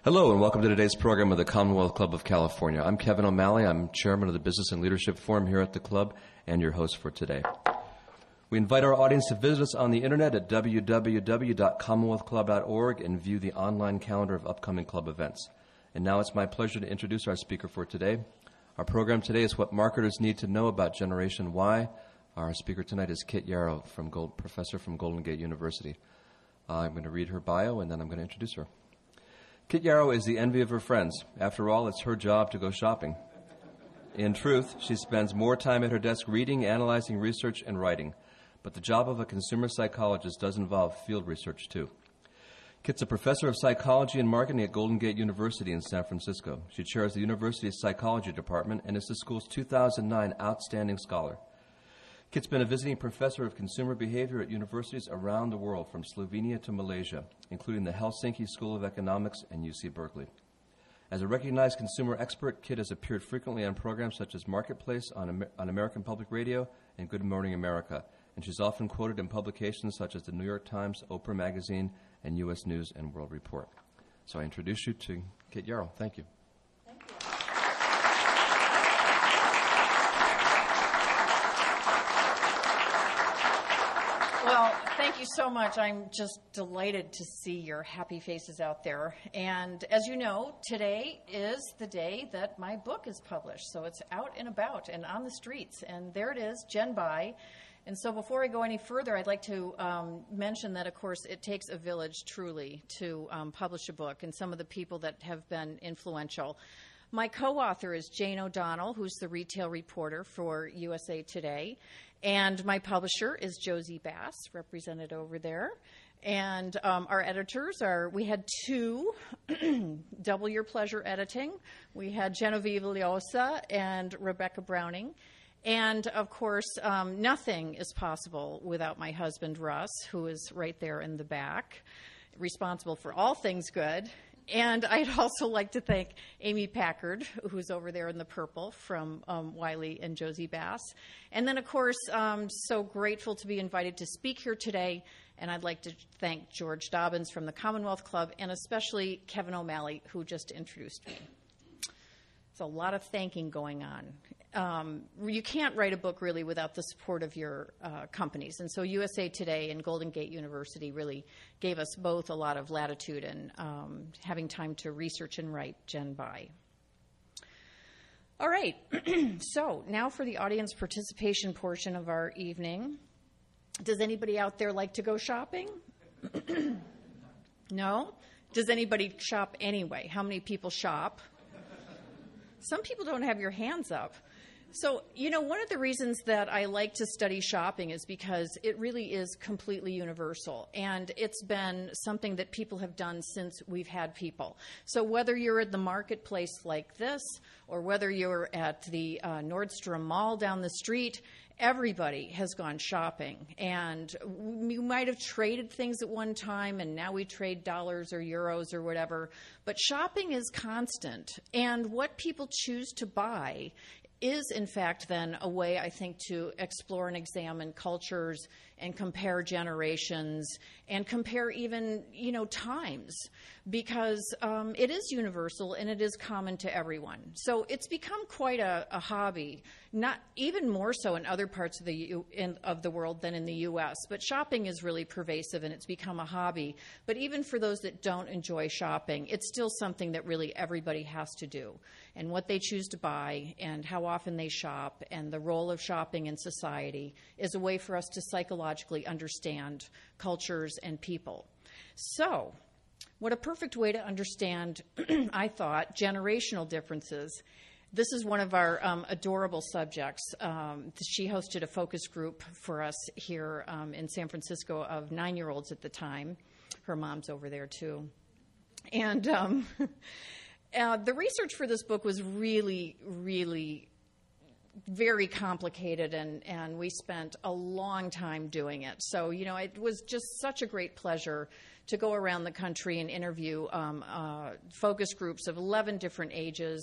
Hello and welcome to today's program of the Commonwealth Club of California. I'm Kevin O'Malley. I'm chairman of the Business and Leadership Forum here at the club and your host for today. We invite our audience to visit us on the internet at www.commonwealthclub.org and view the online calendar of upcoming club events. And now it's my pleasure to introduce our speaker for today. Our program today is What Marketers Need to Know About Generation Y. Our speaker tonight is Kit Yarrow, professor from Golden Gate University. I'm going to read her bio and then I'm going to introduce her. Kit Yarrow is the envy of her friends. After all, it's her job to go shopping. In truth, she spends more time at her desk reading, analyzing, research, and writing. But the job of a consumer psychologist does involve field research, too. Kit's a professor of psychology and marketing at Golden Gate University in San Francisco. She chairs the university's psychology department and is the school's 2009 Outstanding Scholar. Kit's been a visiting professor of consumer behavior at universities around the world, from Slovenia to Malaysia, including the Helsinki School of Economics and UC Berkeley. As a recognized consumer expert, Kit has appeared frequently on programs such as Marketplace on American Public Radio and Good Morning America, and she's often quoted in publications such as the New York Times, Oprah Magazine, and U.S. News and World Report. So I introduce you to Kit Yarrow. Thank you. Well, thank you so much. I'm just delighted to see your happy faces out there. And as you know, today is the day that my book is published. So it's out and about and on the streets. And there it is, Gen By. And so before I go any further, I'd like to mention that, of course, it takes a village truly to publish a book, and some of the people that have been influential. My co-author is Jane O'Donnell, who's the retail reporter for USA Today. And my publisher is Josie Bass, represented over there. And our editors we had two, Double Your Pleasure Editing. We had Genevieve Liosa and Rebecca Browning. And, of course, nothing is possible without my husband, Russ, who is right there in the back, responsible for all things good. And I'd also like to thank Amy Packard, who's over there in the purple, from Wiley and Josie Bass. And then, of course, so grateful to be invited to speak here today. And I'd like to thank George Dobbins from the Commonwealth Club, and especially Kevin O'Malley, who just introduced me. It's a lot of thanking going on. You can't write a book really without the support of your companies. And so USA Today and Golden Gate University really gave us both a lot of latitude and having time to research and write Gen By. All right, so now for the audience participation portion of our evening. Does anybody out there like to go shopping? No? Does anybody shop anyway? How many people shop? Some people don't have your hands up. So, one of the reasons that I like to study shopping is because it really is completely universal. And it's been something that people have done since we've had people. So whether you're at the marketplace like this, or whether you're at the Nordstrom Mall down the street, everybody has gone shopping. And you might have traded things at one time, and now we trade dollars or euros or whatever. But shopping is constant. And what people choose to buy is, in fact, then a way, I think, to explore and examine cultures and compare generations and compare even, times, because it is universal and it is common to everyone. So it's become quite a hobby, not even more so in other parts of the world than in the U.S. But shopping is really pervasive and it's become a hobby. But even for those that don't enjoy shopping, it's still something that really everybody has to do. And what they choose to buy and how often they shop and the role of shopping in society is a way for us to psychologically understand cultures and people. So, what a perfect way to understand, I thought, generational differences. This is one of our adorable subjects. She hosted a focus group for us here in San Francisco of 9-year-olds at the time. Her mom's over there, too. And the research for this book was really, really very complicated, and we spent a long time doing it. So, it was just such a great pleasure to go around the country and interview focus groups of 11 different ages,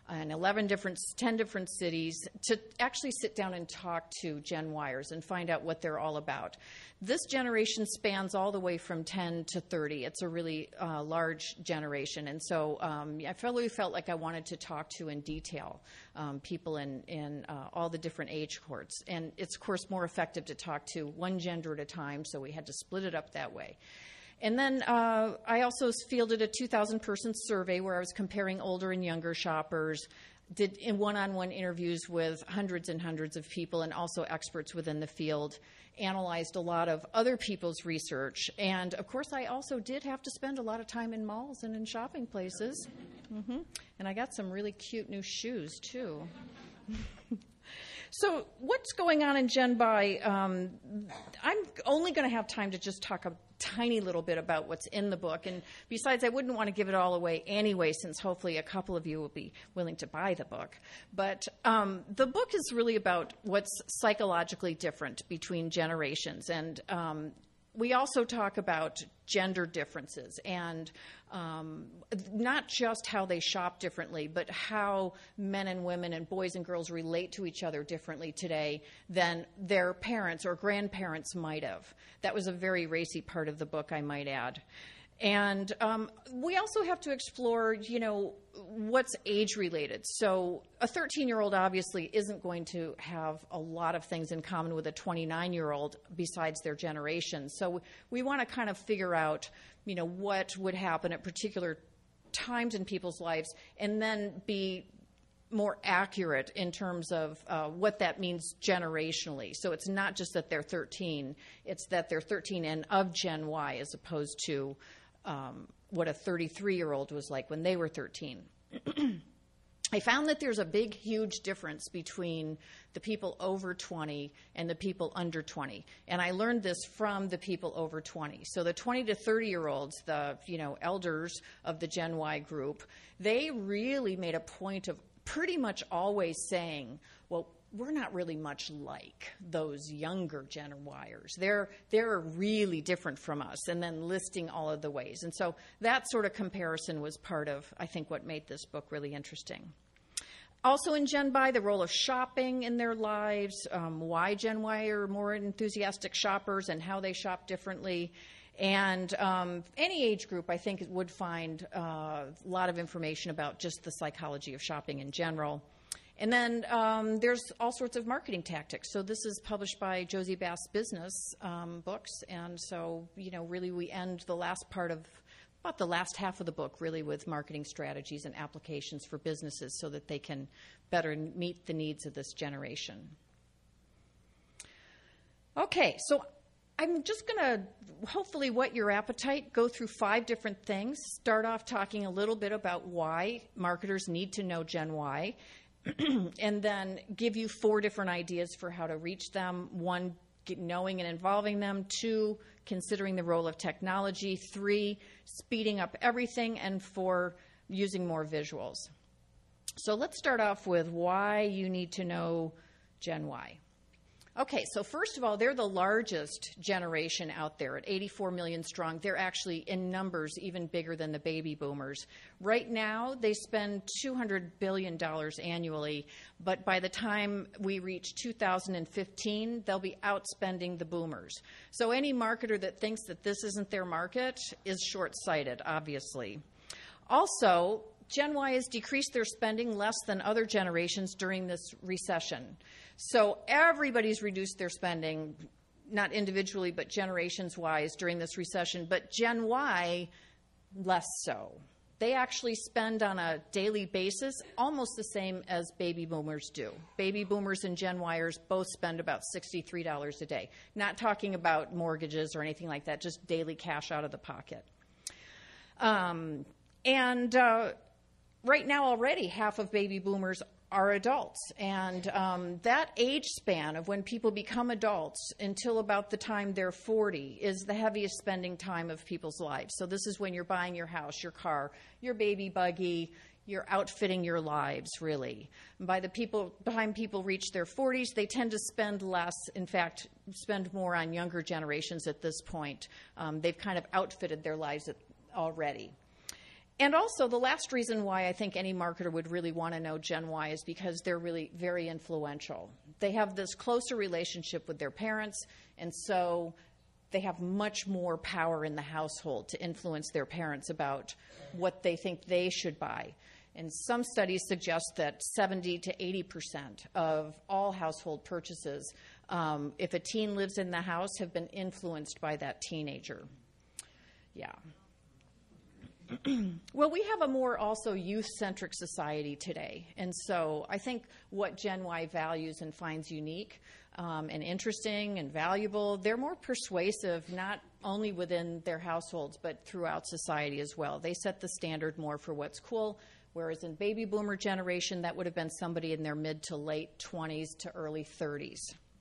in 10 different cities to actually sit down and talk to Gen Yers and find out what they're all about. This generation spans all the way from 10 to 30. It's a really large generation. And so I really felt like I wanted to talk to in detail people in all the different age cohorts. And it's, of course, more effective to talk to one gender at a time, so we had to split it up that way. And then I also fielded a 2,000-person survey where I was comparing older and younger shoppers, did one-on-one interviews with hundreds and hundreds of people and also experts within the field, analyzed a lot of other people's research. And, of course, I also did have to spend a lot of time in malls and in shopping places. And I got some really cute new shoes, too. So what's going on in Gen Y? I'm only going to have time to just talk a tiny little bit about what's in the book. And besides, I wouldn't want to give it all away anyway, since hopefully a couple of you will be willing to buy the book. But the book is really about what's psychologically different between generations. And we also talk about gender differences and not just how they shop differently, but how men and women and boys and girls relate to each other differently today than their parents or grandparents might have. That was a very racy part of the book, I might add. And we also have to explore, what's age-related. So a 13-year-old obviously isn't going to have a lot of things in common with a 29-year-old besides their generation. So we want to kind of figure out, what would happen at particular times in people's lives and then be more accurate in terms of what that means generationally. So it's not just that they're 13, it's that they're 13 and of Gen Y as opposed to what a 33-year-old was like when they were 13. I found that there's a big, huge difference between the people over 20 and the people under 20. And I learned this from the people over 20. So the 20 to 30-year-olds, the elders of the Gen Y group, they really made a point of pretty much always saying, well, we're not really much like those younger Gen Yers. They're really different from us, and then listing all of the ways. And so that sort of comparison was part of, I think, what made this book really interesting. Also in Gen Y, the role of shopping in their lives, why Gen Y are more enthusiastic shoppers and how they shop differently. And any age group, I think, would find a lot of information about just the psychology of shopping in general. And then there's all sorts of marketing tactics. So this is published by Josie Bass Business Books. And so, really we end the last part of, about the last half of the book, really with marketing strategies and applications for businesses so that they can better meet the needs of this generation. Okay, so I'm just going to hopefully whet your appetite, go through 5 different things, start off talking a little bit about why marketers need to know Gen Y, and then give you 4 different ideas for how to reach them. 1, knowing and involving them. 2, considering the role of technology. 3, speeding up everything. And 4, using more visuals. So let's start off with why you need to know Gen Y. Okay, so first of all, they're the largest generation out there at 84 million strong. They're actually in numbers even bigger than the baby boomers. Right now, they spend $200 billion annually, but by the time we reach 2015, they'll be outspending the boomers. So any marketer that thinks that this isn't their market is short-sighted, obviously. Also, Gen Y has decreased their spending less than other generations during this recession. So everybody's reduced their spending, not individually, but generations-wise during this recession. But Gen Y, less so. They actually spend on a daily basis almost the same as baby boomers do. Baby boomers and Gen Yers both spend about $63 a day. Not talking about mortgages or anything like that, just daily cash out of the pocket. Right now already half of baby boomers are adults. And that age span of when people become adults until about the time they're 40 is the heaviest spending time of people's lives. So this is when you're buying your house, your car, your baby buggy, you're outfitting your lives, really. By the time people reach their 40s, they tend to spend less, in fact, spend more on younger generations at this point. They've kind of outfitted their lives already. And also, the last reason why I think any marketer would really want to know Gen Y is because they're really very influential. They have this closer relationship with their parents, and so they have much more power in the household to influence their parents about what they think they should buy. And some studies suggest that 70 to 80% of all household purchases, if a teen lives in the house, have been influenced by that teenager. Yeah. Well, we have a more also youth-centric society today. And so I think what Gen Y values and finds unique and interesting and valuable, they're more persuasive, not only within their households, but throughout society as well. They set the standard more for what's cool, whereas in baby boomer generation, that would have been somebody in their mid to late 20s to early 30s.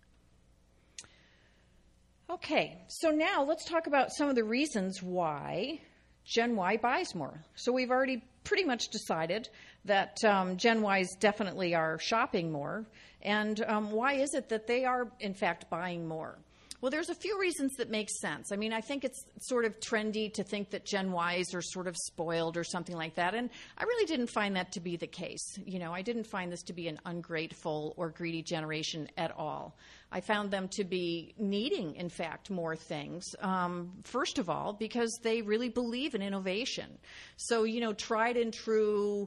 Okay, so now let's talk about some of the reasons why Gen Y buys more. So we've already pretty much decided that Gen Ys definitely are shopping more. And why is it that they are, in fact, buying more? Well, there's a few reasons that make sense. I mean, I think it's sort of trendy to think that Gen Ys are sort of spoiled or something like that, and I really didn't find that to be the case. You know, I didn't find this to be an ungrateful or greedy generation at all. I found them to be needing, in fact, more things. First of all, because they really believe in innovation. So, you know, tried and true,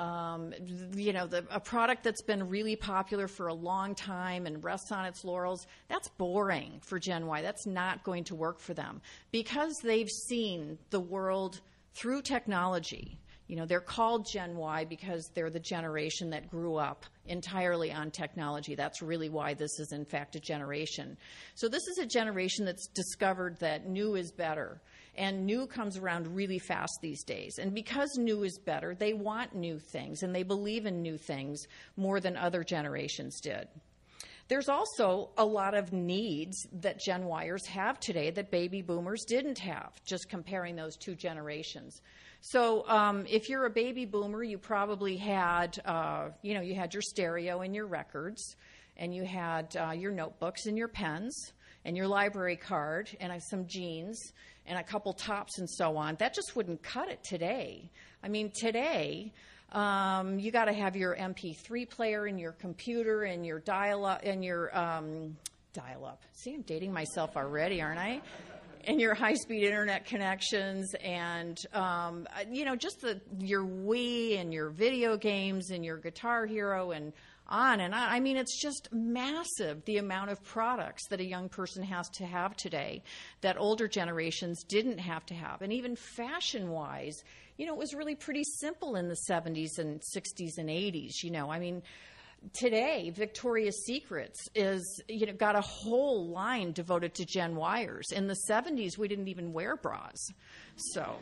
a product that's been really popular for a long time and rests on its laurels, that's boring for Gen Y. That's not going to work for them because they've seen the world through technology. You know, they're called Gen Y because they're the generation that grew up entirely on technology. That's really why this is, in fact, a generation. So this is a generation that's discovered that new is better. And new comes around really fast these days. And because new is better, they want new things, and they believe in new things more than other generations did. There's also a lot of needs that Gen Yers have today that baby boomers didn't have, just comparing those two generations. So if you're a baby boomer, you probably had, you had your stereo and your records, and you had your notebooks and your pens, and your library card, and some jeans, and a couple tops and so on. That just wouldn't cut it today. I mean, today, you got to have your MP3 player and your computer and your dial-up and your dial-up. See, I'm dating myself already, aren't I? And your high-speed internet connections, and just your Wii and your video games and your Guitar Hero and on and on. I mean, it's just massive, the amount of products that a young person has to have today that older generations didn't have to have. And even fashion-wise, you know, it was really pretty simple in the 70s and 60s and 80s, you know. I mean, today, Victoria's Secrets is, got a whole line devoted to Gen Yers. In the 70s, we didn't even wear bras. So,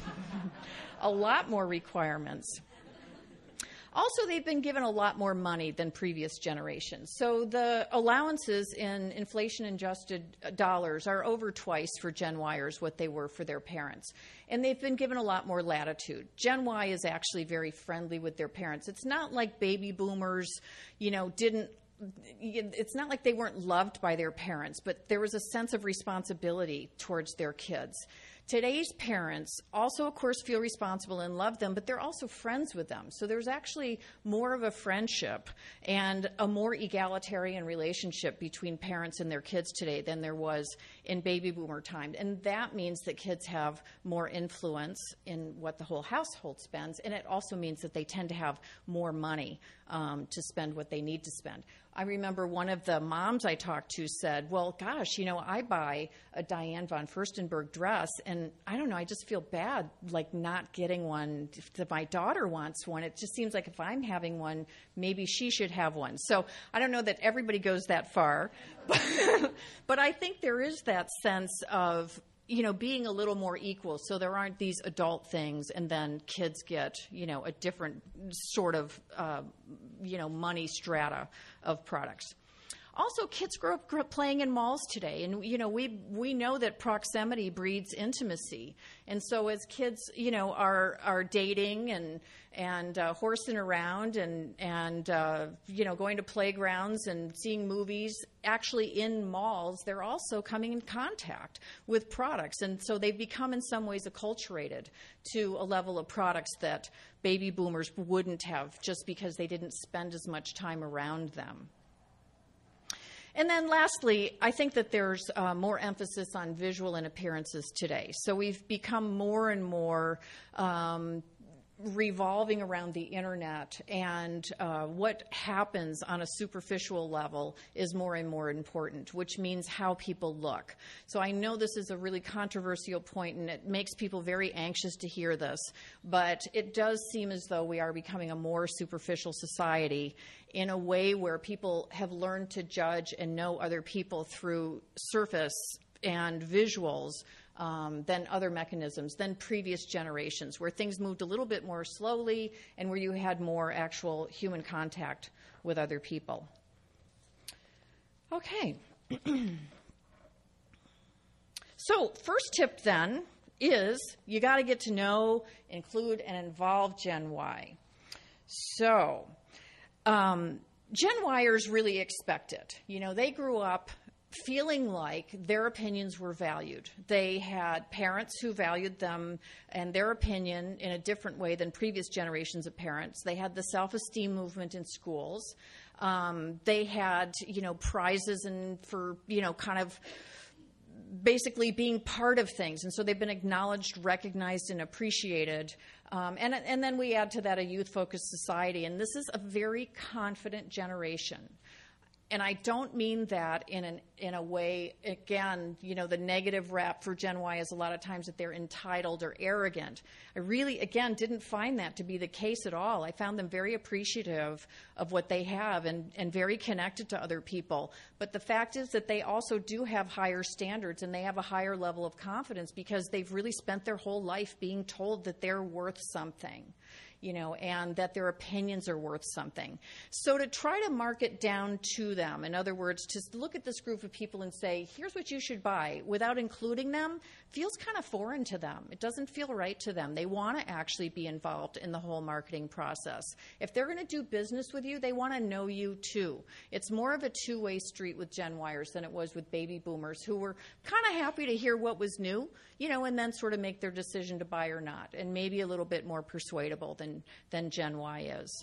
a lot more requirements. Also, they've been given a lot more money than previous generations. So the allowances in inflation-adjusted dollars are over twice for Gen Yers what they were for their parents. And they've been given a lot more latitude. Gen Y is actually very friendly with their parents. It's not like baby boomers, it's not like they weren't loved by their parents, but there was a sense of responsibility towards their kids. Today's parents also, of course, feel responsible and love them, but they're also friends with them. So there's actually more of a friendship and a more egalitarian relationship between parents and their kids today than there was in baby boomer time. And that means that kids have more influence in what the whole household spends, and it also means that they tend to have more money to spend what they need to spend. I remember one of the moms I talked to said, well, gosh, I buy a Diane von Furstenberg dress, and I don't know, I just feel bad, like not getting one if my daughter wants one. It just seems like if I'm having one, maybe she should have one. So I don't know that everybody goes that far, but I think there is that sense of, being a little more equal, so there aren't these adult things and then kids get, a different sort of, money strata of products. Also, kids grow up playing in malls today, and we know that proximity breeds intimacy, and so as kids are dating and horsing around and going to playgrounds and seeing movies, actually in malls, they're also coming in contact with products, and so they've become in some ways acculturated to a level of products that baby boomers wouldn't have, just because they didn't spend as much time around them. And then lastly, I think that there's more emphasis on visual and appearances today. So we've become more and more revolving around the internet, and what happens on a superficial level is more and more important, which means how people look. So I know this is a really controversial point, and it makes people very anxious to hear this, but it does seem as though we are becoming a more superficial society in a way where people have learned to judge and know other people through surface and visuals than other mechanisms, than previous generations, where things moved a little bit more slowly and where you had more actual human contact with other people. Okay. So first tip then is you got to get to know, include, and involve Gen Y. So Gen Yers really expect it. They grew up feeling like their opinions were valued. They had parents who valued them and their opinion in a different way than previous generations of parents. They had the self-esteem movement in schools. They had, prizes and for, kind of basically being part of things. And so they've been acknowledged, recognized, and appreciated. And then we add to that a youth-focused society. And this is a very confident generation. And I don't mean that in a way, again, the negative rap for Gen Y is a lot of times that they're entitled or arrogant. I really, again, didn't find that to be the case at all. I found them very appreciative of what they have and very connected to other people. But the fact is that they also do have higher standards and they have a higher level of confidence because they've really spent their whole life being told that they're worth something. And that their opinions are worth something. So to try to market down to them, in other words, to look at this group of people and say, here's what you should buy, without including them, feels kind of foreign to them. It doesn't feel right to them. They want to actually be involved in the whole marketing process. If they're going to do business with you, they want to know you too. It's more of a two-way street with Gen Yers than it was with baby boomers, who were kind of happy to hear what was new, and then sort of make their decision to buy or not, and maybe a little bit more persuadable than Gen Y is.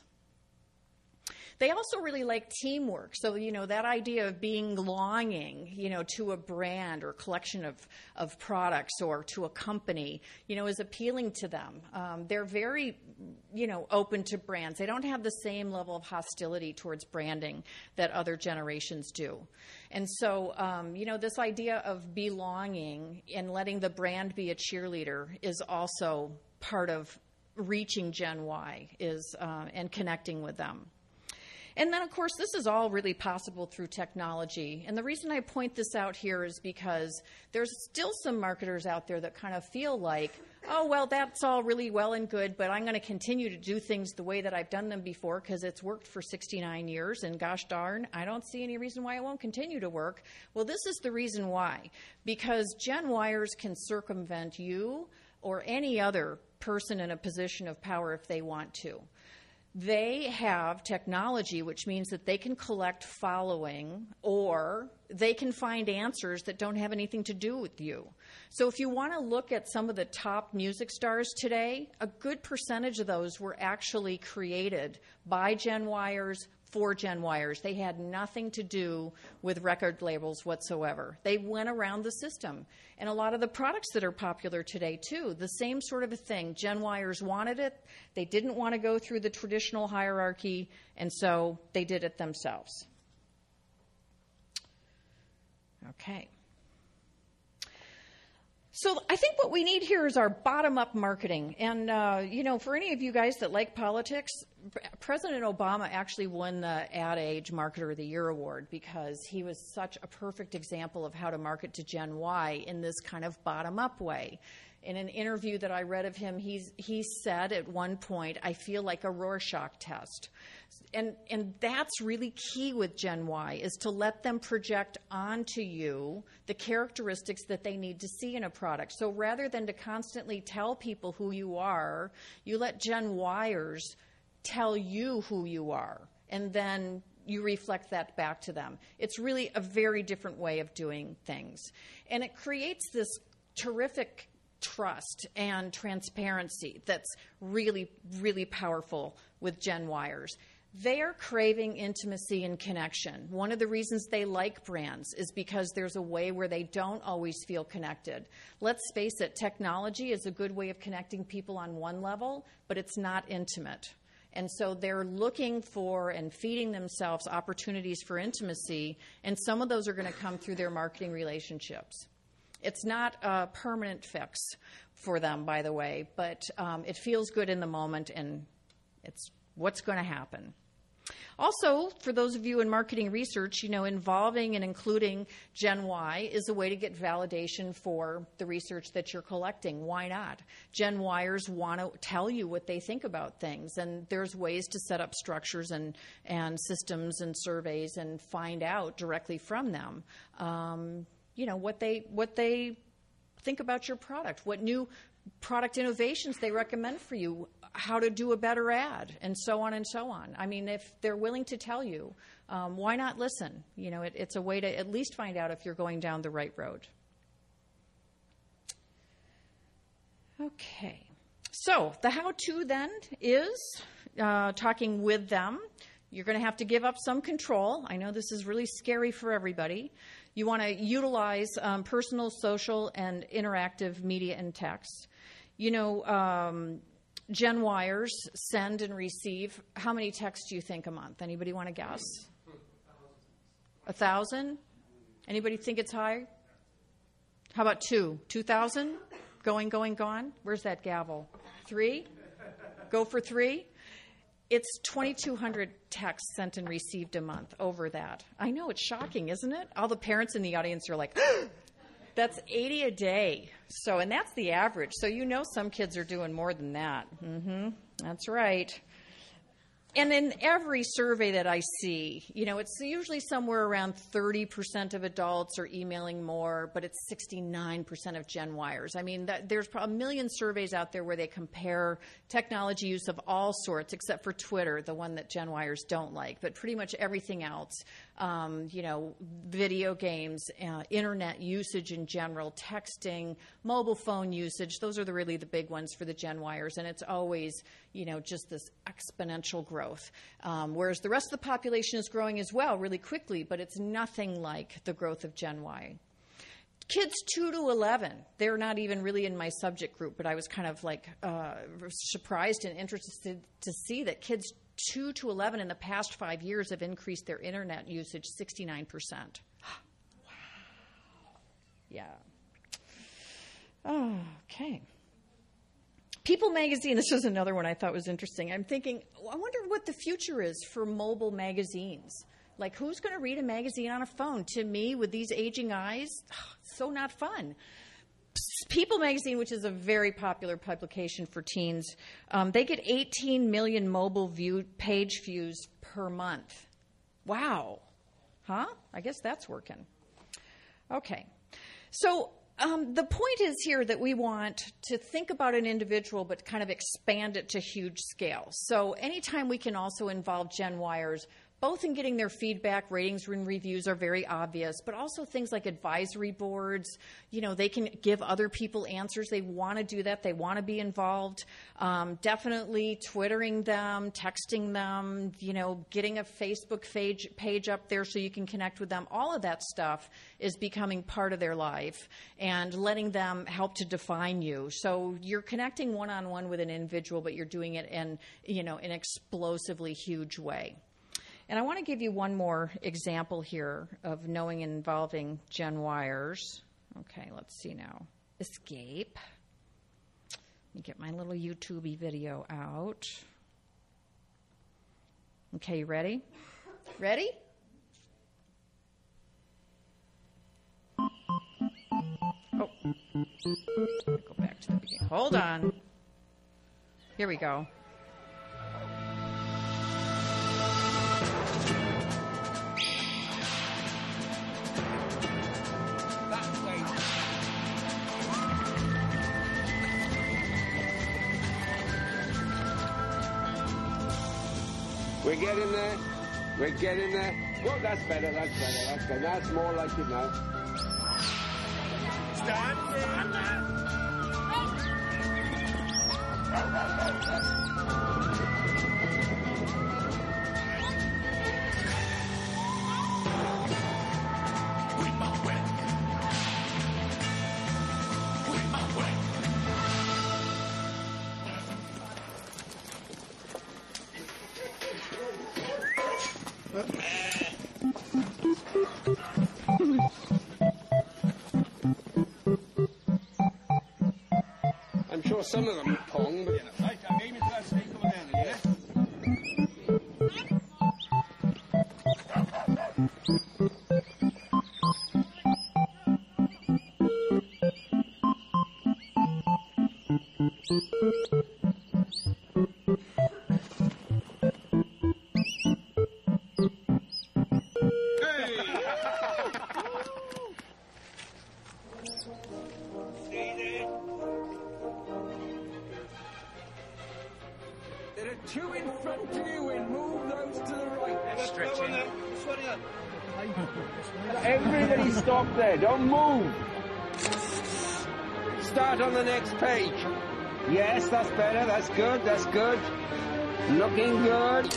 They also really like teamwork. So, that idea of belonging, to a brand or collection of products or to a company, is appealing to them. They're very, open to brands. They don't have the same level of hostility towards branding that other generations do. And so, this idea of belonging and letting the brand be a cheerleader is also part of reaching Gen Y and connecting with them. And then, of course, this is all really possible through technology. And the reason I point this out here is because there's still some marketers out there that kind of feel like, oh, well, that's all really well and good, but I'm going to continue to do things the way that I've done them before because it's worked for 69 years, and gosh darn, I don't see any reason why it won't continue to work. Well, this is the reason why. Because Gen Yers can circumvent you or any other person in a position of power if they want to. They have technology, which means that they can collect following, or they can find answers that don't have anything to do with you. So if you want to look at some of the top music stars today, a good percentage of those were actually created by Gen Yers for Gen Yers. They had nothing to do with record labels whatsoever. They went around the system. And a lot of the products that are popular today, too, the same sort of a thing. Gen Yers wanted it. They didn't want to go through the traditional hierarchy, and so they did it themselves. Okay. So I think what we need here is our bottom-up marketing. And, for any of you guys that like politics, President Obama actually won the Ad Age Marketer of the Year award because he was such a perfect example of how to market to Gen Y in this kind of bottom-up way. In an interview that I read of him, he said at one point, "I feel like a Rorschach test." And that's really key with Gen Y, is to let them project onto you the characteristics that they need to see in a product. So rather than to constantly tell people who you are, you let Gen Yers tell you who you are, and then you reflect that back to them. It's really a very different way of doing things. And it creates this terrific trust and transparency that's really, really powerful with Gen Yers. They are craving intimacy and connection. One of the reasons they like brands is because there's a way where they don't always feel connected. Let's face it, technology is a good way of connecting people on one level, but it's not intimate. And so they're looking for and feeding themselves opportunities for intimacy, and some of those are going to come through their marketing relationships. It's not a permanent fix for them, by the way, but it feels good in the moment, and it's what's going to happen. Also, for those of you in marketing research, involving and including Gen Y is a way to get validation for the research that you're collecting. Why not? Gen Yers want to tell you what they think about things, and there's ways to set up structures and systems and surveys and find out directly from them, what they think about your product, what new product innovations they recommend for you, how to do a better ad, and so on and so on. I mean, if they're willing to tell you, why not listen? It's a way to at least find out if you're going down the right road. Okay. So the how-to then is talking with them. You're going to have to give up some control. I know this is really scary for everybody. You want to utilize personal, social, and interactive media and text. Gen Yers send and receive, how many texts do you think a month? Anybody want to guess? 1,000? Anybody think it's high? How about 2,000? Going, gone? Where's that gavel? 3? Go for 3? It's 2,200 texts sent and received a month over that. I know, it's shocking, isn't it? All the parents in the audience are like, that's 80 a day. And that's the average. So some kids are doing more than that. That's right. And in every survey that I see, it's usually somewhere around 30% of adults are emailing more, but it's 69% of Gen Yers. I mean, there's a million surveys out there where they compare technology use of all sorts, except for Twitter, the one that Gen Yers don't like, but pretty much everything else. Video games, internet usage in general, texting, mobile phone usage. Those are really the big ones for the Gen Yers, and it's always, just this exponential growth. Whereas the rest of the population is growing as well really quickly, but it's nothing like the growth of Gen Y. Kids 2 to 11, they're not even really in my subject group, but I was kind of surprised and interested to see that kids 2 to 11 in the past 5 years have increased their internet usage 69%. Wow. Yeah. Okay. People Magazine, this was another one I thought was interesting. I'm thinking, I wonder what the future is for mobile magazines. Like, who's going to read a magazine on a phone? To me, with these aging eyes, so not fun. People Magazine, which is a very popular publication for teens, they get 18 million mobile page views per month. Wow. Huh? I guess that's working. Okay. So the point is here that we want to think about an individual but kind of expand it to huge scale. So anytime we can also involve Gen Yers, both in getting their feedback, ratings and reviews are very obvious, but also things like advisory boards. They can give other people answers. They want to do that. They want to be involved. Definitely Twittering them, texting them, getting a Facebook page up there so you can connect with them. All of that stuff is becoming part of their life and letting them help to define you. So you're connecting one-on-one with an individual, but you're doing it in, an explosively huge way. And I want to give you one more example here of knowing and involving Gen Yers. Okay, let's see now. Escape. Let me get my little YouTube video out. Okay, you ready? Ready? Oh, Go back to the beginning. Hold on. Here we go. We're getting there. We're getting there. Well, that's better. That's better. That's better. That's more like it now. Stand. I'm sure some of them pong, but... Right, I'm aiming for that snake over there, yeah? There are two in front of you and move those to the right. Stretching. Everybody stop there. Don't move. Start on the next page. Yes, that's better. That's good. That's good. Looking good.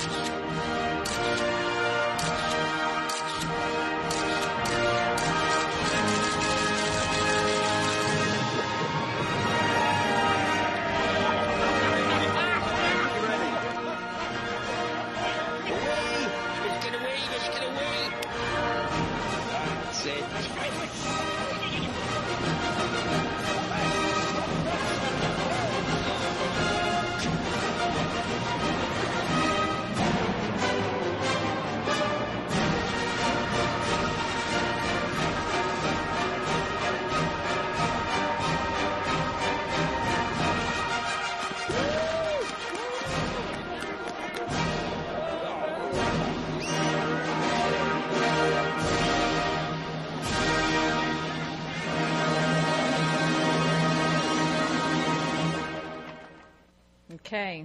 Okay.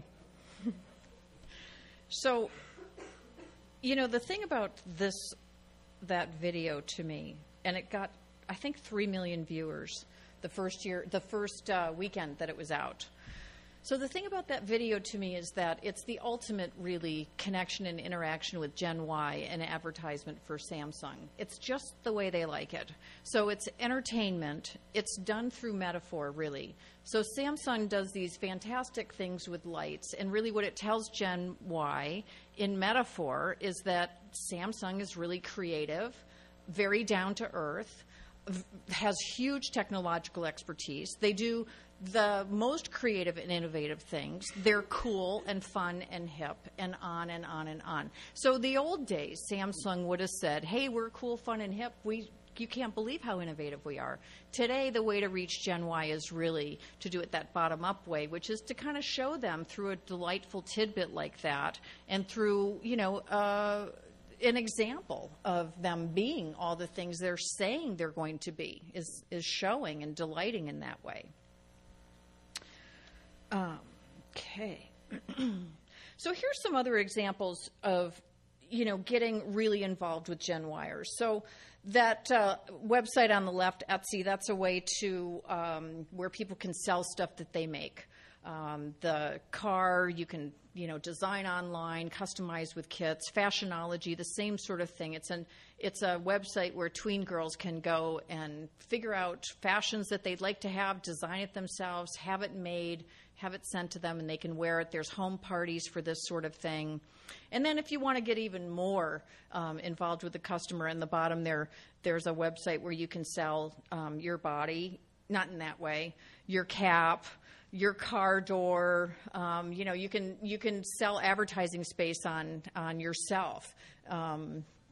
So, you know, the thing about that video to me, and it got, I think, 3 million viewers the first weekend that it was out. So the thing about that video to me is that it's the ultimate, really, connection and interaction with Gen Y and advertisement for Samsung. It's just the way they like it. So it's entertainment. It's done through metaphor, really. So Samsung does these fantastic things with lights, and really what it tells Gen Y in metaphor is that Samsung is really creative, very down to earth, has huge technological expertise. They do the most creative and innovative things. They're cool and fun and hip and on and on and on. So the old days, Samsung would have said, hey, we're cool, fun, and hip. You can't believe how innovative we are. Today, the way to reach Gen Y is really to do it that bottom-up way, which is to kind of show them through a delightful tidbit like that and through, an example of them being all the things they're saying they're going to be is showing and delighting in that way. Okay. So here's some other examples of, getting really involved with Gen Yers. So that website on the left, Etsy, that's a way to where people can sell stuff that they make. The car, you can, design online, customize with kits. Fashionology, the same sort of thing. It's a website where tween girls can go and figure out fashions that they'd like to have, design it themselves, have it made, have it sent to them, and they can wear it. There's home parties for this sort of thing. And then if you want to get even more involved with the customer, in the bottom there's a website where you can sell your body, not in that way, your cap, your car door. You can sell advertising space on yourself.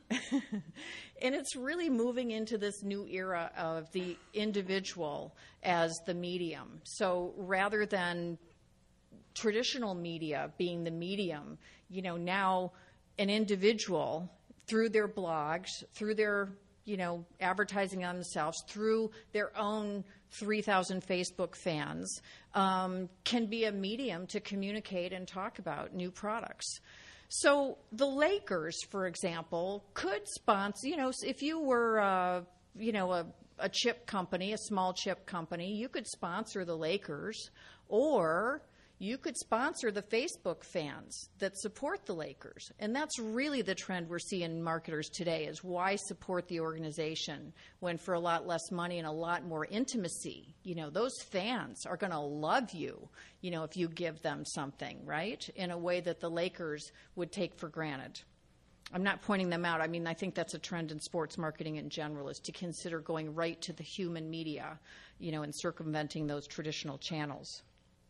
And it's really moving into this new era of the individual as the medium. So rather than traditional media being the medium, now an individual, through their blogs, through their, advertising on themselves, through their own 3,000 Facebook fans, can be a medium to communicate and talk about new products. So the Lakers, for example, could sponsor, if you were, a chip company, a small chip company, you could sponsor the Lakers, or you could sponsor the Facebook fans that support the Lakers. And that's really the trend we're seeing marketers today, is why support the organization when for a lot less money and a lot more intimacy, those fans are going to love you, if you give them something, right, in a way that the Lakers would take for granted. I'm not pointing them out. I mean, I think that's a trend in sports marketing in general, is to consider going right to the human media, and circumventing those traditional channels.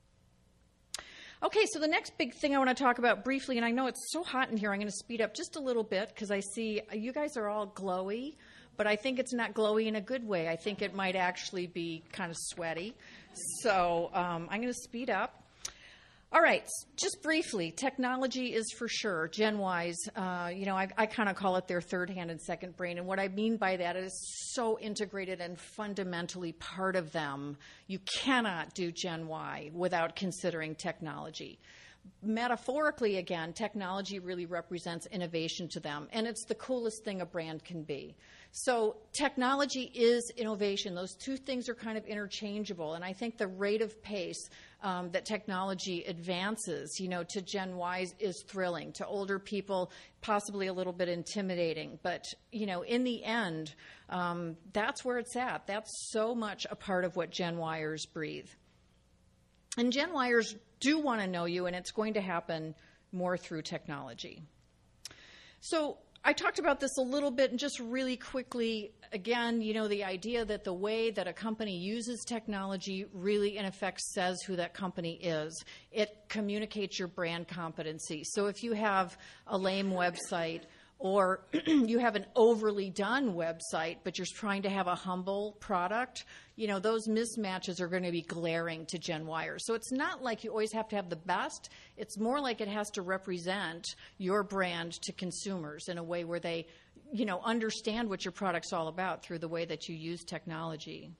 Okay, so the next big thing I want to talk about briefly, and I know it's so hot in here, I'm going to speed up just a little bit because I see you guys are all glowy, but I think it's not glowy in a good way. I think it might actually be kind of sweaty. So I'm going to speed up. All right, just briefly, technology is for sure, Gen-Y's, I kind of call it their third hand and second brain. And what I mean by that is so integrated and fundamentally part of them. You cannot do Gen-Y without considering technology. Metaphorically, again, technology really represents innovation to them, and it's the coolest thing a brand can be. So technology is innovation. Those two things are kind of interchangeable, and I think the rate of pace that technology advances, to Gen Ys is thrilling. To older people, possibly a little bit intimidating. But, in the end, that's where it's at. That's so much a part of what Gen Yers breathe. And Gen Yers do want to know you, and it's going to happen more through technology. So I talked about this a little bit, and just really quickly, again, the idea that the way that a company uses technology really, in effect, says who that company is. It communicates your brand competency. So if you have a lame website, or you have an overly done website, but you're trying to have a humble product, those mismatches are going to be glaring to Gen Yers. So it's not like you always have to have the best. It's more like it has to represent your brand to consumers in a way where they, understand what your product's all about through the way that you use technology.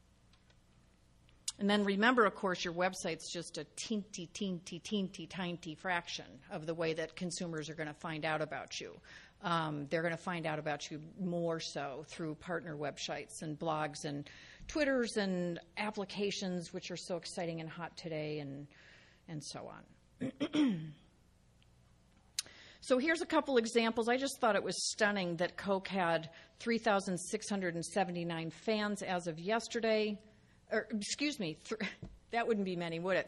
And then remember, of course, your website's just a teeny tiny fraction of the way that consumers are going to find out about you. They're going to find out about you more so through partner websites and blogs and Twitters and applications, which are so exciting and hot today, and so on. So here's a couple examples. I just thought it was stunning that Coke had 3,679 fans as of yesterday. That wouldn't be many, would it?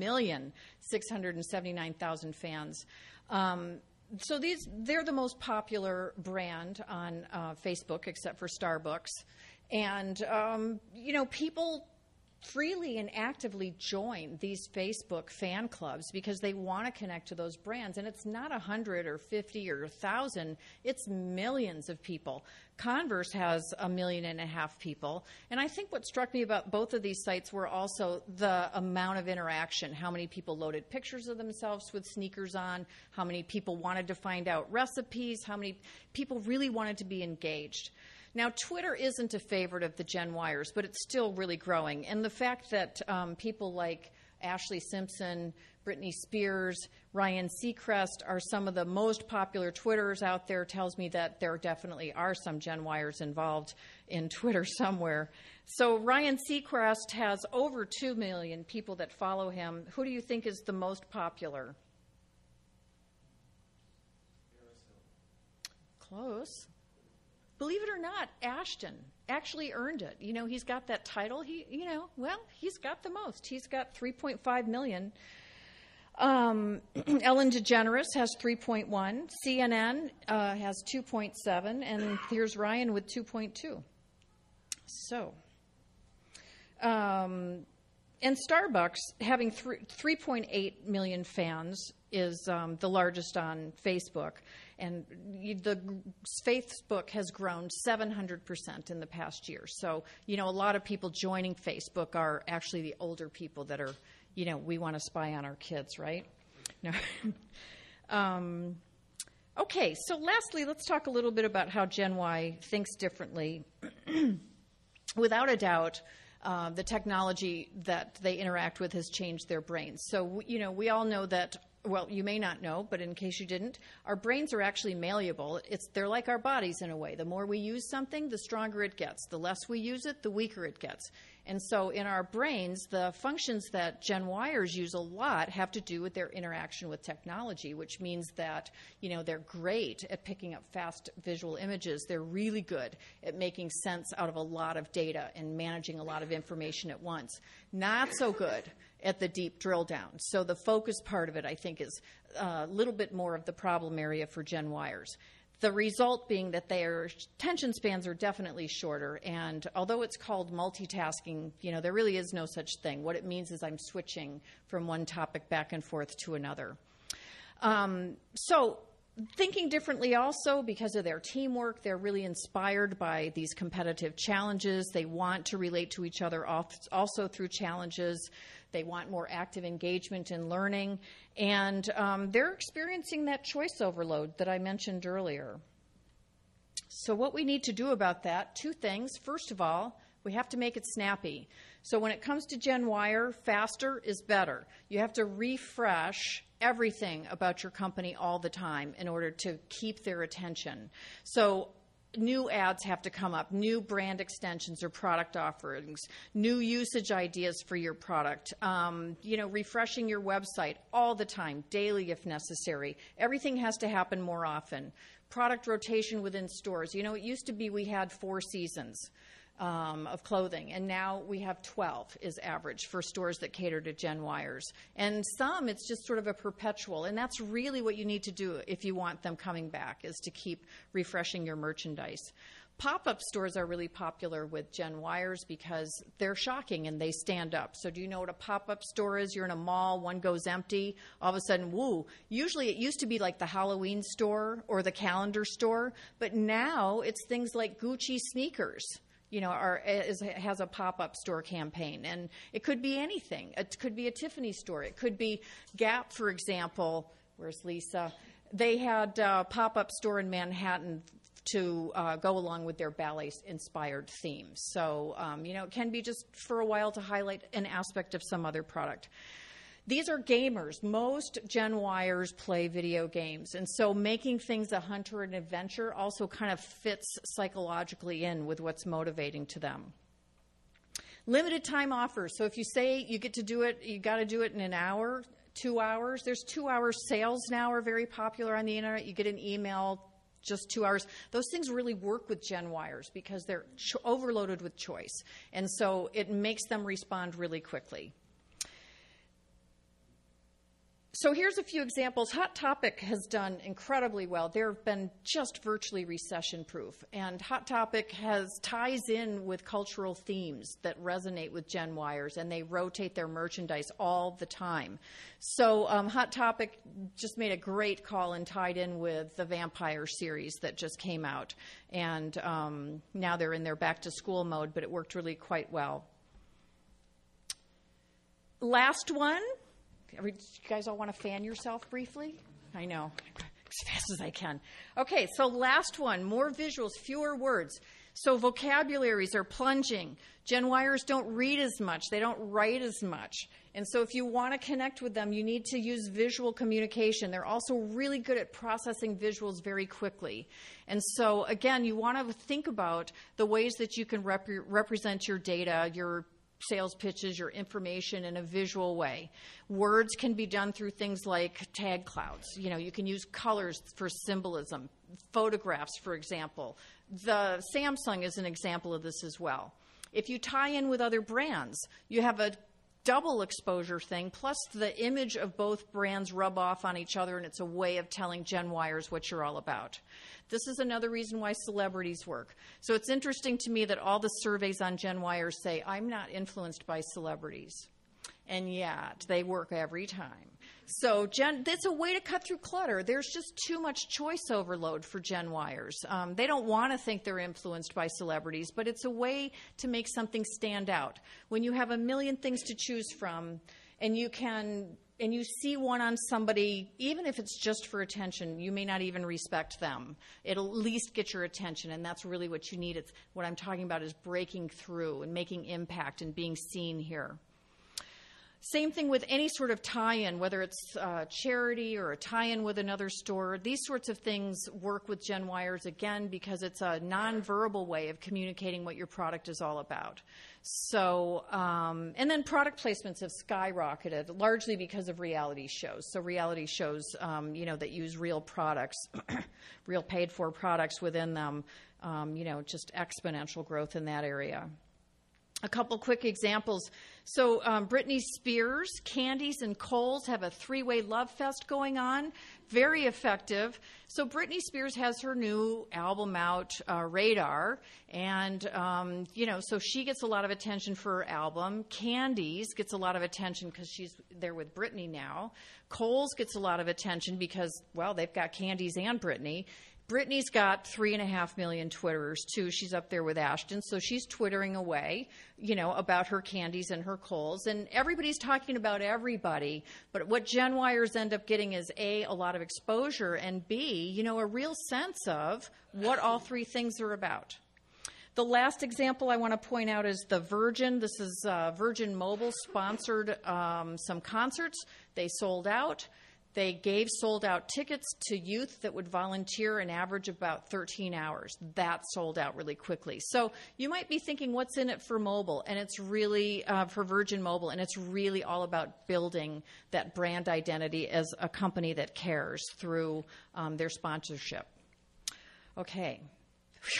3,679,000 fans. So they're the most popular brand on Facebook, except for Starbucks. And, people freely and actively join these Facebook fan clubs because they want to connect to those brands. And it's not 100 or 50 or 1,000. It's millions of people. Converse has 1.5 million people. And I think what struck me about both of these sites were also the amount of interaction, how many people loaded pictures of themselves with sneakers on, how many people wanted to find out recipes, how many people really wanted to be engaged. Now, Twitter isn't a favorite of the Gen Yers, but it's still really growing. And the fact that people like Ashley Simpson, Britney Spears, Ryan Seacrest are some of the most popular Twitters out there tells me that there definitely are some Gen Yers involved in Twitter somewhere. So Ryan Seacrest has over 2 million people that follow him. Who do you think is the most popular? Close. Believe it or not, Ashton actually earned it. He's got that title. He's got the most. He's got 3.5 million. Ellen DeGeneres has 3.1. CNN has 2.7. And here's Ryan with 2.2. So, And Starbucks, having 3.8 million fans, is the largest on Facebook. And Facebook has grown 700% in the past year. So, a lot of people joining Facebook are actually the older people that are, we want to spy on our kids, right? No. Okay, so lastly, let's talk a little bit about how Gen Y thinks differently. Without a doubt, the technology that they interact with has changed their brains. So, we all know that, well, you may not know, but in case you didn't, our brains are actually malleable. They're like our bodies in a way. The more we use something, the stronger it gets. The less we use it, the weaker it gets. And so in our brains, the functions that Gen Yers use a lot have to do with their interaction with technology, which means that, they're great at picking up fast visual images. They're really good at making sense out of a lot of data and managing a lot of information at once. Not so good at the deep drill down. So the focus part of it, I think, is a little bit more of the problem area for Gen Yers. The result being that their attention spans are definitely shorter, and although it's called multitasking, there really is no such thing. What it means is I'm switching from one topic back and forth to another. So thinking differently also because of their teamwork, they're really inspired by these competitive challenges. They want to relate to each other also through challenges. They want more active engagement in learning, and they're experiencing that choice overload that I mentioned earlier. So what we need to do about that, two things. First of all, we have to make it snappy. So when it comes to Gen Yer, faster is better. You have to refresh everything about your company all the time in order to keep their attention. So new ads have to come up, new brand extensions or product offerings, new usage ideas for your product, refreshing your website all the time, daily if necessary. Everything has to happen more often. Product rotation within stores. It used to be we had 4 seasons of clothing, and now we have 12 is average for stores that cater to Gen Yers. And some, it's just sort of a perpetual, and that's really what you need to do if you want them coming back, is to keep refreshing your merchandise. Pop-up stores are really popular with Gen Yers because they're shocking and they stand up. So do you know what a pop-up store is? You're in a mall, one goes empty, all of a sudden, woo. Usually it used to be like the Halloween store or the calendar store, but now it's things like Gucci sneakers. Has a pop-up store campaign. And it could be anything. It could be a Tiffany store. It could be Gap, for example. Where's Lisa? They had a pop-up store in Manhattan to go along with their ballet-inspired themes. So, it can be just for a while to highlight an aspect of some other product. These are gamers. Most Gen Yers play video games, and so making things a hunter and adventure also kind of fits psychologically in with what's motivating to them. Limited time offers. So if you say you get to do it, you got to do it in an hour, 2 hours. There's 2-hour sales now are very popular on the internet. You get an email, just 2 hours. Those things really work with Gen Yers because they're overloaded with choice, and so it makes them respond really quickly. So here's a few examples. Hot Topic has done incredibly well. They've been just virtually recession-proof. And Hot Topic ties in with cultural themes that resonate with Gen Yers, and they rotate their merchandise all the time. So Hot Topic just made a great call and tied in with the Vampire series that just came out. And now they're in their back-to-school mode, but it worked really quite well. Last one. You guys all want to fan yourself briefly? I know, as fast as I can. Okay, so last one, more visuals, fewer words. So vocabularies are plunging. Gen Yers don't read as much. They don't write as much. And so if you want to connect with them, you need to use visual communication. They're also really good at processing visuals very quickly. And so, again, you want to think about the ways that you can represent your data, your sales pitches, your information in a visual way. Words can be done through things like tag clouds. You can use colors for symbolism. Photographs, for example. The Samsung is an example of this as well. If you tie in with other brands, you have a double exposure thing, plus the image of both brands rub off on each other, and it's a way of telling Gen Yers what you're all about. This is another reason why celebrities work. So it's interesting to me that all the surveys on Gen Yers say, I'm not influenced by celebrities. and yet they work every time. So that's a way to cut through clutter. There's just too much choice overload for Gen Yers. They don't want to think they're influenced by celebrities, but it's a way to make something stand out. When you have a million things to choose from, and you see one on somebody, even if it's just for attention, you may not even respect them. It'll at least get your attention, and that's really what you need. What I'm talking about is breaking through and making impact and being seen here. Same thing with any sort of tie-in, whether it's charity or a tie-in with another store. These sorts of things work with Gen Yers, again, because it's a nonverbal way of communicating what your product is all about. So, and then product placements have skyrocketed, largely because of reality shows. So reality shows, that use real products, real paid-for products within them, just exponential growth in that area. A couple quick examples. So Britney Spears, Candies, and Kohl's have a three-way love fest going on. Very effective. So Britney Spears has her new album out, Radar, and, so she gets a lot of attention for her album. Candies gets a lot of attention because she's there with Britney now. Kohl's gets a lot of attention because, well, they've got Candies and Britney. Britney's got 3.5 million Twitterers, too. She's up there with Ashton, so she's twittering away, about her Candies and her Kohl's. And everybody's talking about everybody, but what Gen Yers end up getting is, A, a lot of exposure, and B, a real sense of what all three things are about. The last example I want to point out is the Virgin. This is Virgin Mobile sponsored some concerts. They sold out. They gave sold-out tickets to youth that would volunteer an average of about 13 hours. That sold out really quickly. So you might be thinking, what's in it for mobile? And it's really for Virgin Mobile, and it's really all about building that brand identity as a company that cares through their sponsorship. Okay. Whew.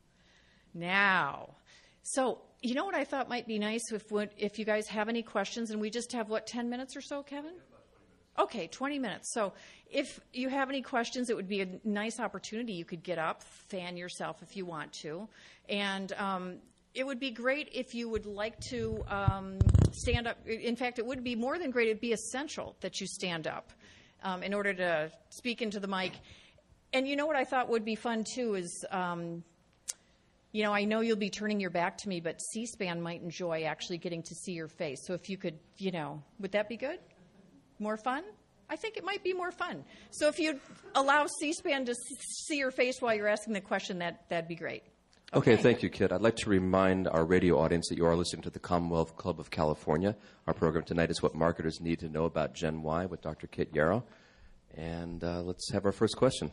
Now, so you know what I thought might be nice if you guys have any questions, and we just have, 10 minutes or so, Kevin? Okay, 20 minutes. So if you have any questions, it would be a nice opportunity. You could get up, fan yourself if you want to. And it would be great if you would like to stand up. In fact, it would be more than great. It would be essential that you stand up in order to speak into the mic. And you know what I thought would be fun, too, is, I know you'll be turning your back to me, but C-SPAN might enjoy actually getting to see your face. So if you could, would that be good? More fun? I think it might be more fun. So if you'd allow C-SPAN to see your face while you're asking the question, that'd be great. Okay, thank you, Kit. I'd like to remind our radio audience that you are listening to the Commonwealth Club of California. Our program tonight is What Marketers Need to Know About Gen Y with Dr. Kit Yarrow. And let's have our first question.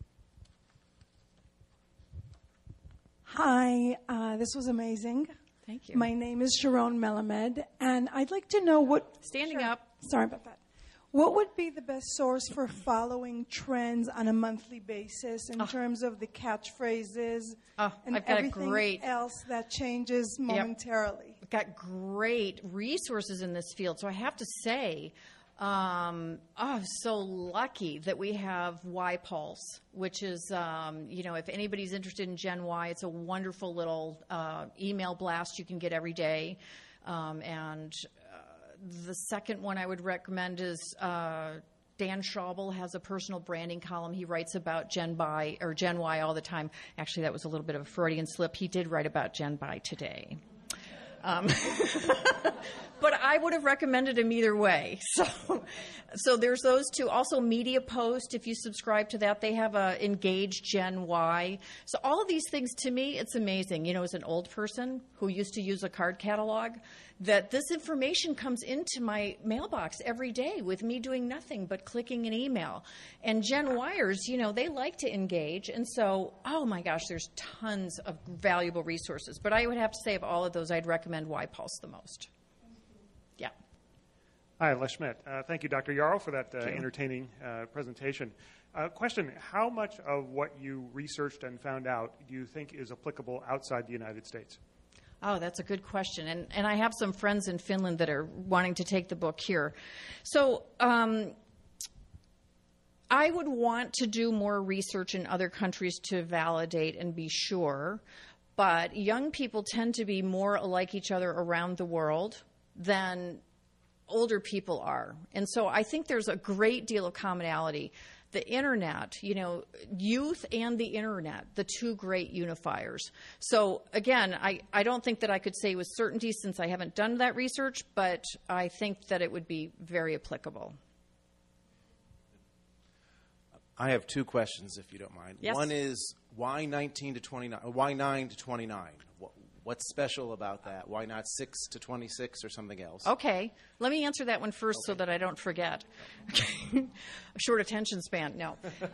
Hi, this was amazing. Thank you. My name is Sharon Melamed, and I'd like to know what... Standing up. Sorry about that. What would be the best source for following trends on a monthly basis in terms of the catchphrases and I've got everything else that changes momentarily? I've got great resources in this field. So I have to say, I'm so lucky that we have Y-Pulse, which is, if anybody's interested in Gen Y, it's a wonderful little email blast you can get every day. The second one I would recommend is Dan Schaubel has a personal branding column. He writes about Gen Y all the time. Actually, that was a little bit of a Freudian slip. He did write about Gen Y today. But I would have recommended him either way. So there's those two. Also, Media Post, if you subscribe to that, they have a Engage Gen Y. So all of these things, to me, it's amazing. As an old person who used to use a card catalog, that this information comes into my mailbox every day with me doing nothing but clicking an email. And Gen Yers, they like to engage. And so, oh my gosh, there's tons of valuable resources. But I would have to say of all of those, I'd recommend Y-Pulse the most. Yeah. Hi, Les Schmidt. Thank you, Dr. Yarrow, for that entertaining presentation. Question, how much of what you researched and found out do you think is applicable outside the United States? Oh, that's a good question. And I have some friends in Finland that are wanting to take the book here. So I would want to do more research in other countries to validate and be sure. But young people tend to be more like each other around the world than older people are. And so I think there's a great deal of commonality. The internet, youth and the internet, the two great unifiers. So again, I don't think that I could say with certainty since I haven't done that research, but I think that it would be very applicable. I have two questions, if you don't mind. Yes. One is, why 19 to 29? Why 9 to 29? What's special about that? Why not 6 to 26 or something else? Okay. Let me answer that one first so that I don't forget. A short attention span. No.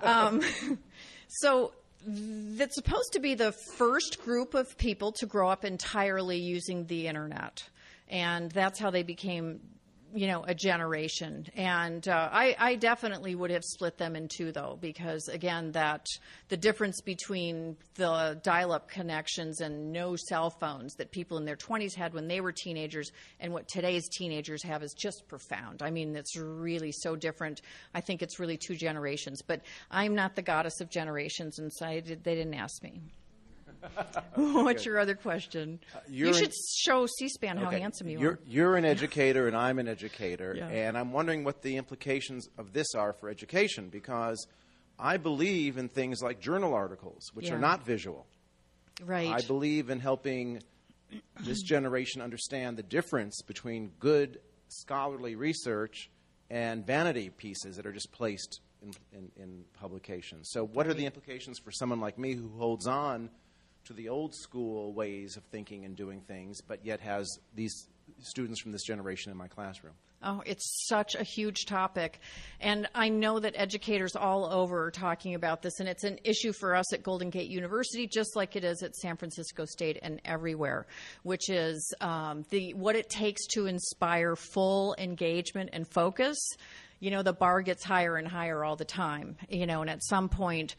So that's supposed to be the first group of people to grow up entirely using the internet. And that's how they became a generation. And I definitely would have split them in two, though, because, again, the difference between the dial-up connections and no cell phones that people in their 20s had when they were teenagers and what today's teenagers have is just profound. I mean, it's really so different. I think it's really two generations. But I'm not the goddess of generations, and so they didn't ask me. What's your other question? You should show C-SPAN how handsome you are. You're an educator and I'm an educator, and I'm wondering what the implications of this are for education, because I believe in things like journal articles, which are not visual. Right. I believe in helping this generation understand the difference between good scholarly research and vanity pieces that are just placed in publications. So what are the implications for someone like me who holds on to the old school ways of thinking and doing things, but yet has these students from this generation in my classroom? Oh, it's such a huge topic. And I know that educators all over are talking about this, and it's an issue for us at Golden Gate University, just like it is at San Francisco State and everywhere, which is what it takes to inspire full engagement and focus. The bar gets higher and higher all the time, and at some point,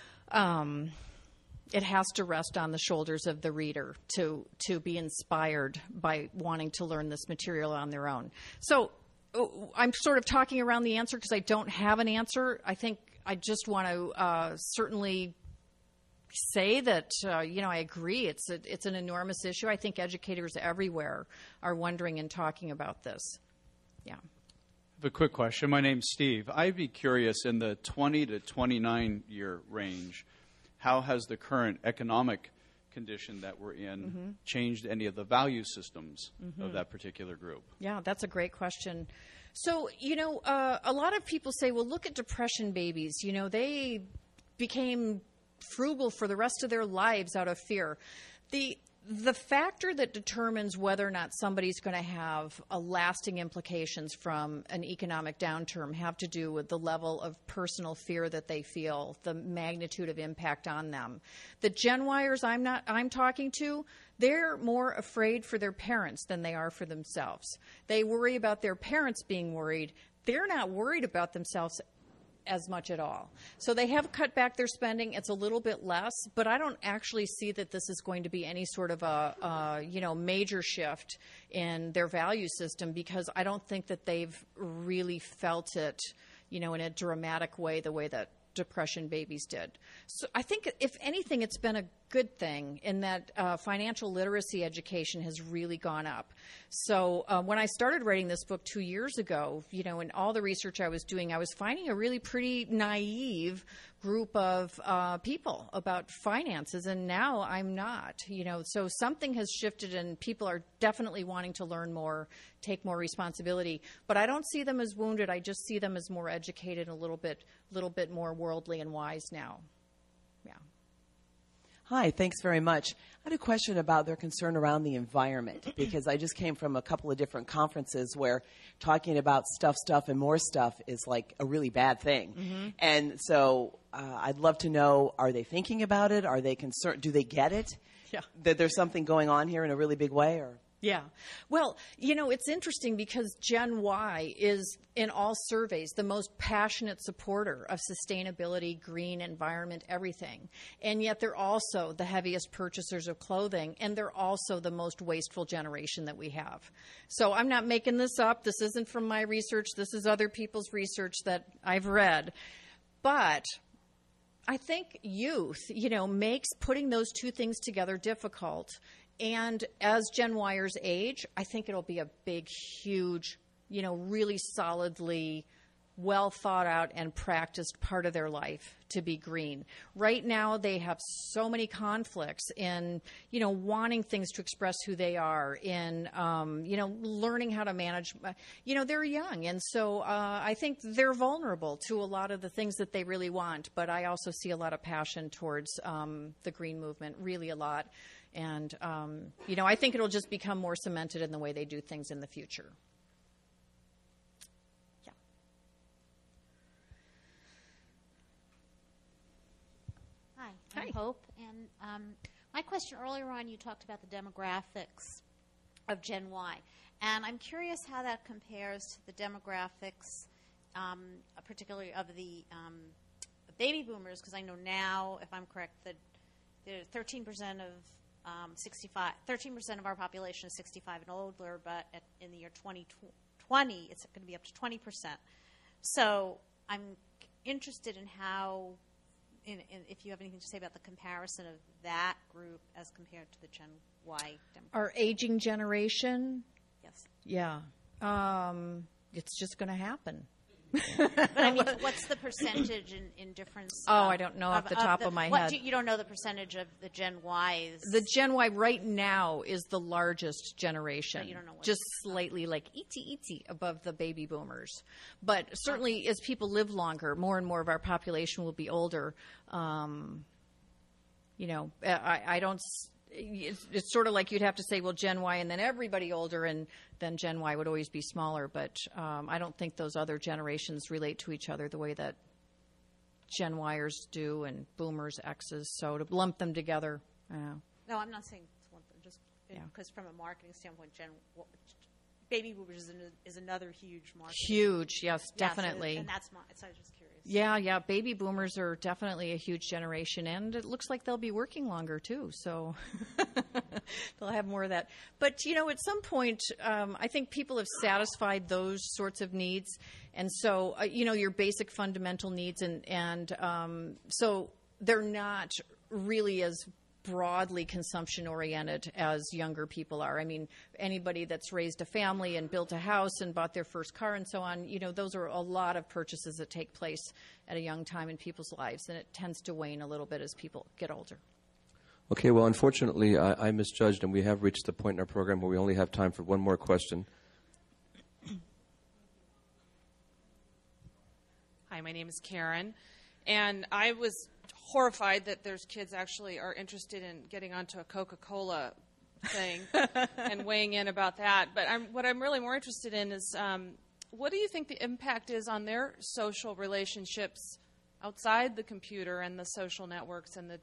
it has to rest on the shoulders of the reader to be inspired by wanting to learn this material on their own. So I'm sort of talking around the answer because I don't have an answer. I think I just want to certainly say that, I agree. It's an enormous issue. I think educators everywhere are wondering and talking about this. Yeah. I have a quick question. My name's Steve. I'd be curious, in the 20 to 29 year range, how has the current economic condition that we're in changed any of the value systems of that particular group? Yeah, that's a great question. So, a lot of people say, well, look at depression babies. They became frugal for the rest of their lives out of fear. The factor that determines whether or not somebody's going to have a lasting implications from an economic downturn have to do with the level of personal fear that they feel, the magnitude of impact on them. The Gen Yers I'm talking to, they're more afraid for their parents than they are for themselves. They worry about their parents being worried. They're not worried about themselves as much at all. So they have cut back their spending. It's a little bit less, but I don't actually see that this is going to be any sort of a major shift in their value system, because I don't think that they've really felt it, in a dramatic way, the way that depression babies did. So I think, if anything, it's been a good thing in that financial literacy education has really gone up. So when I started writing this book 2 years ago, in all the research I was doing, I was finding a really pretty naive group of people about finances, and now I'm not. So something has shifted, and people are definitely wanting to learn more, take more responsibility. But I don't see them as wounded. I just see them as more educated, a little bit more worldly and wise now. Yeah. Hi, thanks very much. I had a question about their concern around the environment, because I just came from a couple of different conferences where talking about stuff, and more stuff is like a really bad thing. And so I'd love to know, are they thinking about it? Are they concerned? Do they get it? Yeah. That there's something going on here in a really big way? Or Yeah. Well, it's interesting because Gen Y is, in all surveys, the most passionate supporter of sustainability, green environment, everything. And yet they're also the heaviest purchasers of clothing, and they're also the most wasteful generation that we have. So I'm not making this up. This isn't from my research. This is other people's research that I've read. But I think youth, makes putting those two things together difficult. And as Gen Yers age, I think it'll be a big, huge, really solidly well thought out and practiced part of their life to be green. Right now, they have so many conflicts in, wanting things to express who they are, in, learning how to manage. They're young, and so I think they're vulnerable to a lot of the things that they really want. But I also see a lot of passion towards the green movement, really a lot. And, I think it'll just become more cemented in the way they do things in the future. I'm Hope. And my question earlier on, you talked about the demographics of Gen Y. And I'm curious how that compares to the demographics, particularly of the baby boomers, because I know now, if I'm correct, that 13% of 13% of our population is 65 and older, but in the year 2020, it's going to be up to 20%. So I'm interested in how, if you have anything to say about the comparison of that group as compared to the Gen Y demographic. Our aging generation? Yes. Yeah. It's just going to happen. But I mean, what's the percentage in difference? I don't know off the top of my head. You don't know the percentage of the Gen Ys? The Gen Y right now is the largest generation. But you don't know what just slightly like iti above the baby boomers. But certainly as people live longer, more and more of our population will be older. I don't... It's sort of like you'd have to say, well, Gen Y and then everybody older, and then Gen Y would always be smaller. But I don't think those other generations relate to each other the way that Gen Yers do and Boomers, X's. So to lump them together, No, I'm not saying it's one thing, just because from a marketing standpoint, baby boomers is another huge market. Huge, yes, definitely. And that's so I was just curious. Yeah, baby boomers are definitely a huge generation, and it looks like they'll be working longer too, so they'll have more of that. But, at some point, I think people have satisfied those sorts of needs, and so, your basic fundamental needs, and so they're not really as broadly consumption-oriented as younger people are. I mean, anybody that's raised a family and built a house and bought their first car and so on, those are a lot of purchases that take place at a young time in people's lives, and it tends to wane a little bit as people get older. Okay, well, unfortunately, I misjudged, and we have reached the point in our program where we only have time for one more question. Hi, my name is Karen, and I was horrified that there's kids actually are interested in getting onto a Coca-Cola thing and weighing in about that. But what I'm really more interested in is what do you think the impact is on their social relationships outside the computer and the social networks and the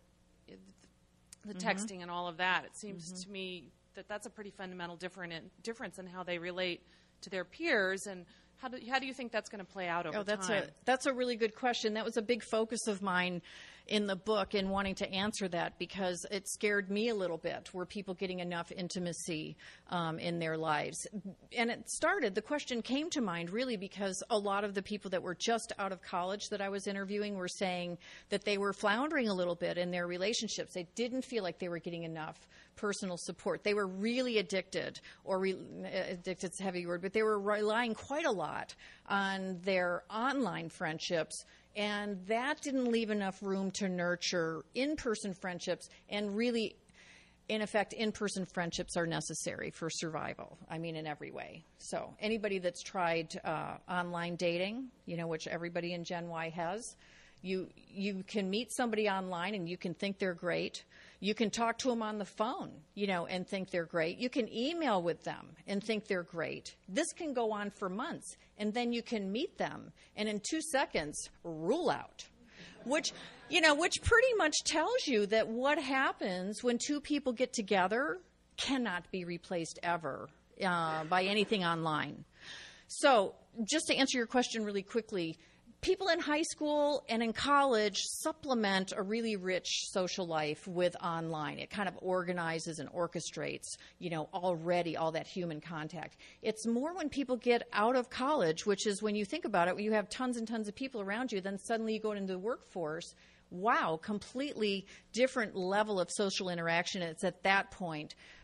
texting and all of that? It seems to me that that's a pretty fundamental difference in how they relate to their peers. And how do you think that's going to play out over time? That's a really good question. That was a big focus of mine in the book and wanting to answer that because it scared me a little bit. Were people getting enough intimacy in their lives? And the question came to mind really because a lot of the people that were just out of college that I was interviewing were saying that they were floundering a little bit in their relationships. They didn't feel like they were getting enough personal support. They were really addicted, addicted's a heavy word, but they were relying quite a lot on their online friendships, and that didn't leave enough room to nurture in-person friendships. And really, in effect, in-person friendships are necessary for survival, in every way. So anybody that's tried online dating, which everybody in Gen Y has, you can meet somebody online and you can think they're great. You can talk to them on the phone, and think they're great. You can email with them and think they're great. This can go on for months, and then you can meet them, and in 2 seconds, rule out. Which pretty much tells you that what happens when two people get together cannot be replaced ever by anything online. So, just to answer your question really quickly, people in high school and in college supplement a really rich social life with online. It kind of organizes and orchestrates, already all that human contact. It's more when people get out of college, which is when you think about it, when you have tons and tons of people around you, then suddenly you go into the workforce. Wow, completely different level of social interaction. It's at that point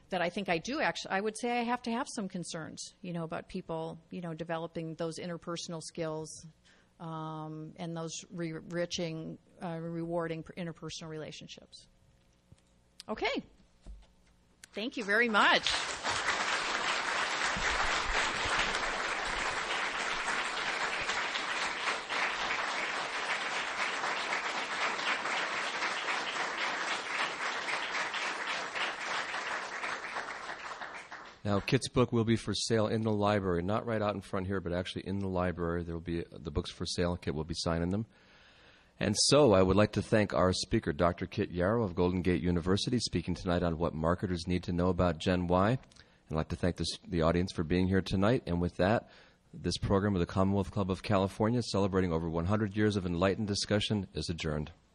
that I think I do actually, I would say I have to have some concerns, about people, developing those interpersonal skills and those rewarding interpersonal relationships. Okay. Thank you very much. Now, Kit's book will be for sale in the library, not right out in front here, but actually in the library. There will be the books for sale. Kit will be signing them. And so I would like to thank our speaker, Dr. Kit Yarrow of Golden Gate University, speaking tonight on what marketers need to know about Gen Y. I'd like to thank the audience for being here tonight. And with that, this program of the Commonwealth Club of California, celebrating over 100 years of enlightened discussion, is adjourned.